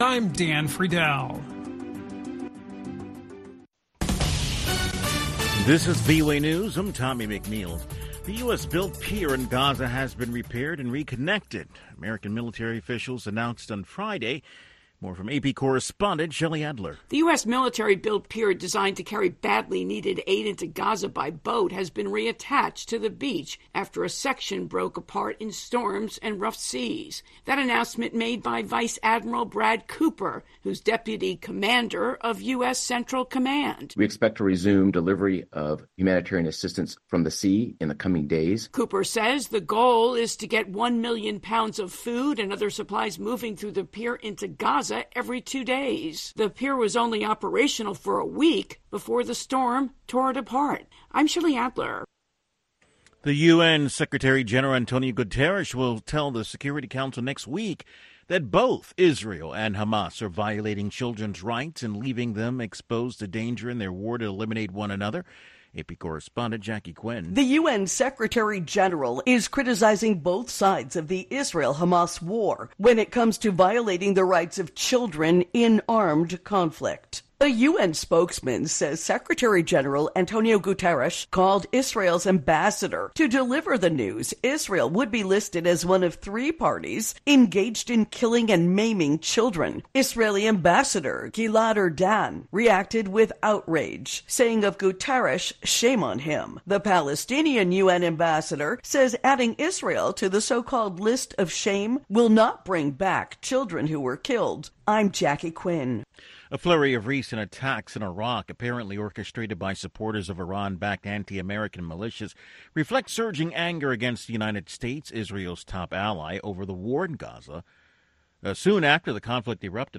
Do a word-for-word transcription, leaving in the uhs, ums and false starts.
I'm Dan Friedel. This is V O A News. I'm Tommy McNeil. The U S-built pier in Gaza has been repaired and reconnected. American military officials announced on Friday. More from A P correspondent Shelley Adler. The U S military-built pier designed to carry badly needed aid into Gaza by boat has been reattached to the beach after a section broke apart in storms and rough seas. That announcement made by Vice Admiral Brad Cooper, who's deputy commander of U S Central Command. We expect to resume delivery of humanitarian assistance from the sea in the coming days. Cooper says the goal is to get one million pounds of food and other supplies moving through the pier into Gaza every two days. The pier was only operational for a week before the storm tore it apart. I'm Shelley Adler. The U N Secretary General Antonio Guterres will tell the Security Council next week that both Israel and Hamas are violating children's rights and leaving them exposed to danger in their war to eliminate one another. A P correspondent Jackie Quinn. The U N Secretary General is criticizing both sides of the Israel-Hamas war when it comes to violating the rights of children in armed conflict. A U N spokesman says Secretary General Antonio Guterres called Israel's ambassador to deliver the news Israel would be listed as one of three parties engaged in killing and maiming children. Israeli ambassador Gilad Erdan reacted with outrage, saying of Guterres, shame on him. The Palestinian U N ambassador says adding Israel to the so-called list of shame will not bring back children who were killed. I'm Jackie Quinn. A flurry of recent attacks in Iraq, apparently orchestrated by supporters of Iran-backed anti-American militias, reflect surging anger against the United States, Israel's top ally, over the war in Gaza. Uh, soon after the conflict erupted,